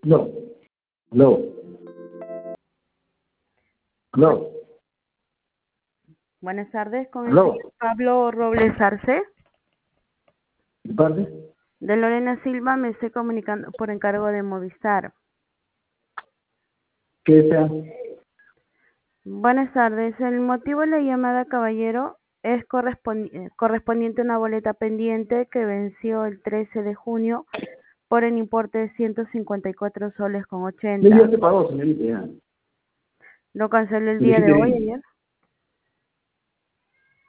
No, no, no, Buenas tardes, con el no. señor Pablo Robles Arce. ¿De parte? De Lorena Silva me estoy comunicando por encargo de Movistar. ¿Qué sea? Buenas tardes, el motivo de la llamada, caballero, es correspondiente a una boleta pendiente que venció el 13 de junio por el importe de 154 soles con No, 80. ya se pagó, señorita, ya. ¿Lo canceló el Me día de dijiste hoy, bien. ayer?